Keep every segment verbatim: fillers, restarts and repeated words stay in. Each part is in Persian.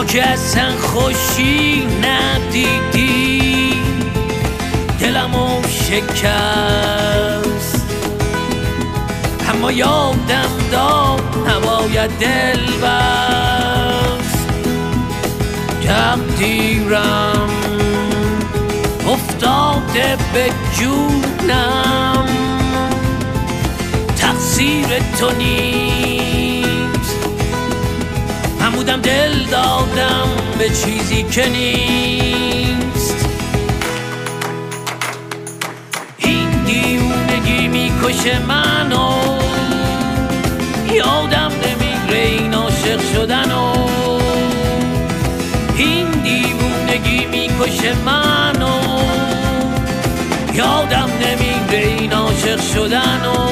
که اصلا خوشی ندیدی، دلمو شکست. اما یادم داد نباید دل بست. تقدیرم افتاده به جونم، تقصیر تو نیست. من بودم دل دادم به چیزی که نیست. این دیوونگی میکشه منو، یادم نمیگره این عاشق شدنو. این دیوونگی میکشه منو، یادم نمیگره این عاشق شدنو.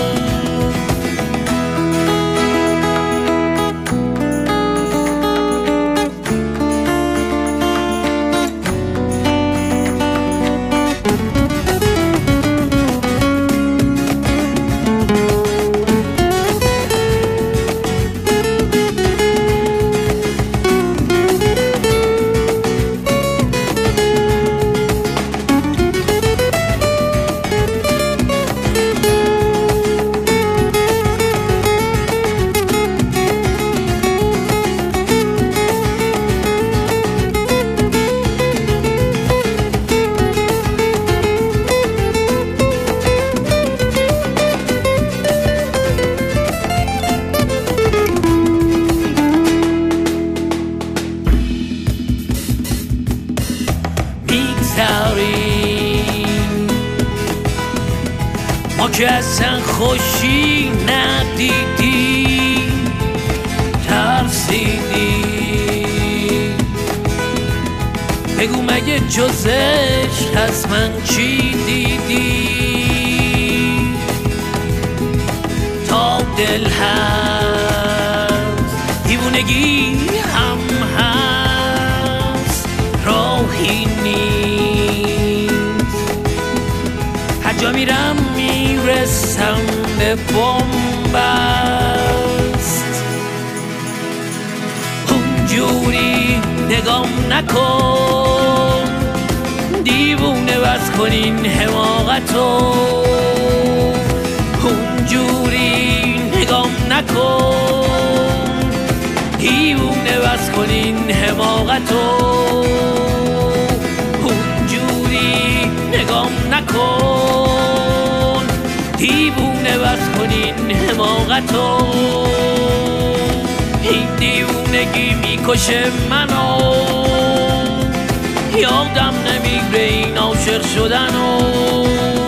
ما که اصلا خوشی ندیدی، ترسیدی. بگو مگه جزش از من چی دیدی؟ تا دل هست دیوونگی هم هست، راهی نیست. هر جا میرم میرسم به بنبست. اونجوری نگام نکن، دیوونه بس کن این حماقتو. اونجوری نگام نکن، دیوونه بس کن این حماقتو. اونجوری نگام نکن، دیوونه بس کن این حماقتو. این دیوونگی میکشه منو، یادم نمیگره این عاشق شدنو.